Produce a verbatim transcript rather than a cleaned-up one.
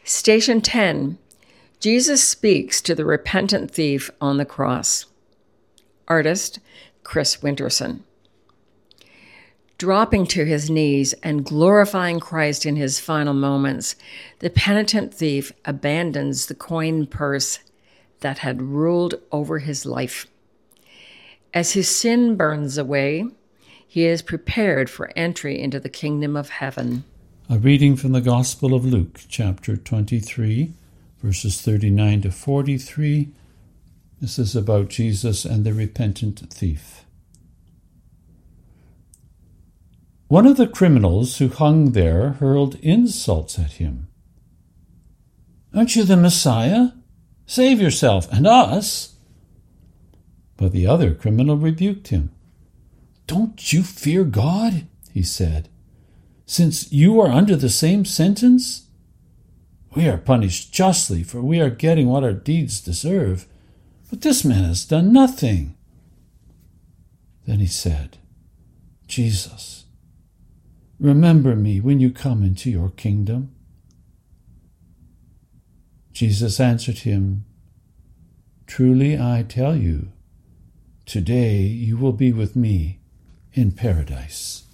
Station ten. Jesus speaks to the repentant thief on the cross. Artist, Chris Winterson. Dropping to his knees and glorifying Christ in his final moments, the penitent thief abandons the coin purse that had ruled over his life. As his sin burns away, he is prepared for entry into the kingdom of heaven. A reading from the Gospel of Luke, chapter twenty-three, verses thirty-nine to forty-three. This is about Jesus and the repentant thief. One of the criminals who hung there hurled insults at him. "Aren't you the Messiah? Save yourself and us." But the other criminal rebuked him. "Don't you fear God?" he said, "since you are under the same sentence? We are punished justly, for we are getting what our deeds deserve. But this man has done nothing." Then he said, "Jesus, remember me when you come into your kingdom." Jesus answered him, "Truly I tell you, today you will be with me in paradise."